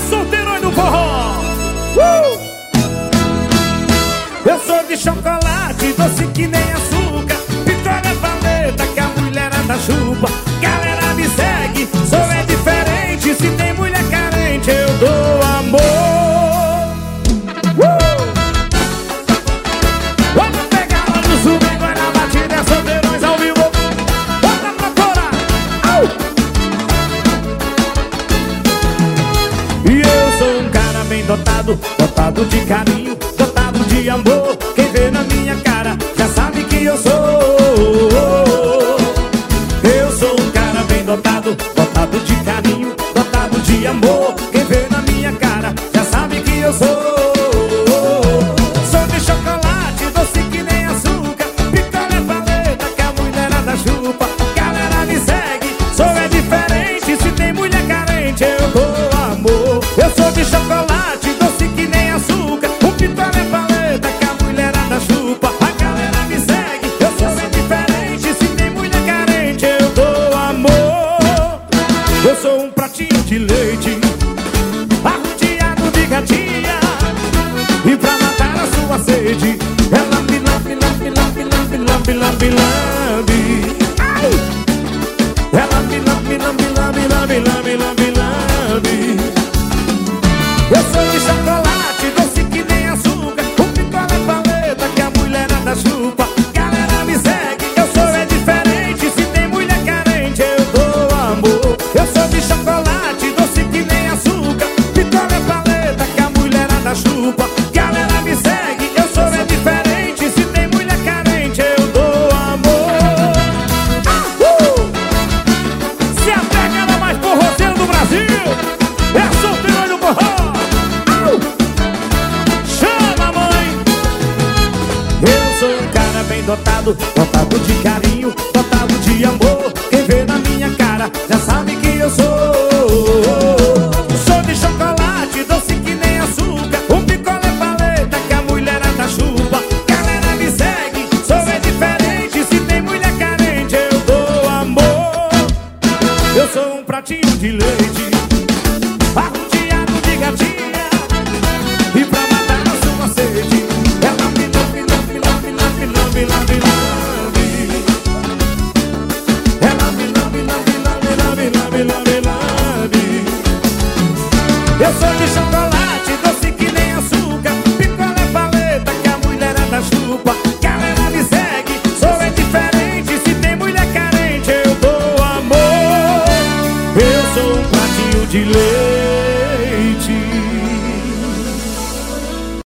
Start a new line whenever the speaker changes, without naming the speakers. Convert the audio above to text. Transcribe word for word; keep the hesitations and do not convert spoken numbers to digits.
solteirões do forró. uh! Eu sou de chocolate, doce que nem açúcar, picolé paleta que a mulherada chupa. Galera me segue, sou é diferente. Se tem mulher carente eu dou amor. uh! Vamos pegar lá no sul, agora na batida é solteirões ao vivo. Bota pra fora. Au! E eu sou um cara bem dotado, dotado de carinho, dotado de amor. Quem vê na minha cara já sabe que eu sou. Eu sou um cara bem dotado, dotado de carinho, dotado de amor. Quem vê na minha cara já sabe que eu sou. Sou de chocolate, doce que nem açúcar, picolé paleta que a mulherada chupa. Galera me segue, sou é diferente. Se tem mulher carente eu dou amor. Eu sou de chocolate, doce que nem açúcar, um picolé paleta que a mulherada chupa. A galera me segue, eu sou é diferente. Se tem mulher carente eu dou amor. Eu sou um pratinho de leite, arrodeado de gatinha, e pra matar a sua sede ela me lambe, lambe, lambe, lambe, lambe, lambe, lambe. Ai! Ela me lambe, lambe, lambe, lambe, lambe, lambe, lambe. Eu sou de chocolate, doce que nem açúcar, um picolé paleta que a mulherada chupa. Galera me segue, eu sou é diferente. Se tem mulher carente eu dou amor. Eu sou de chocolate, doce que nem açúcar, picolé paleta que a mulherada chupa. Galera me segue, eu sou é diferente. Se tem mulher carente eu dou amor. Ah, uh! Se a pegada mais forrozeira do Brasil é solteiro do forró. Au! Chama, mãe! Eu sou um cara bem dotado, dotado de carinho, dotado de amor. Quem vê na minha cara já sabe que eu sou. Sou de chocolate, doce que nem açúcar, um picolé paleta que a mulherada chupa. Galera me segue, sou é diferente. Se tem mulher carente eu dou amor. Eu sou um pratinho de leite, arrodeado de gatinha, e pra matar a sua sede ela me lambe, lambe, lambe, lambe, lambe, lambe, lambe. Ela me lambe, lambe, lambe, lambe, lambe, lambe, lambe. Eu sou de chocolate, doce que nem açúcar, picolé paleta que a mulherada chupa. Galera me segue, sou é diferente. Se tem mulher carente eu dou amor. Eu sou um pratinho de leite,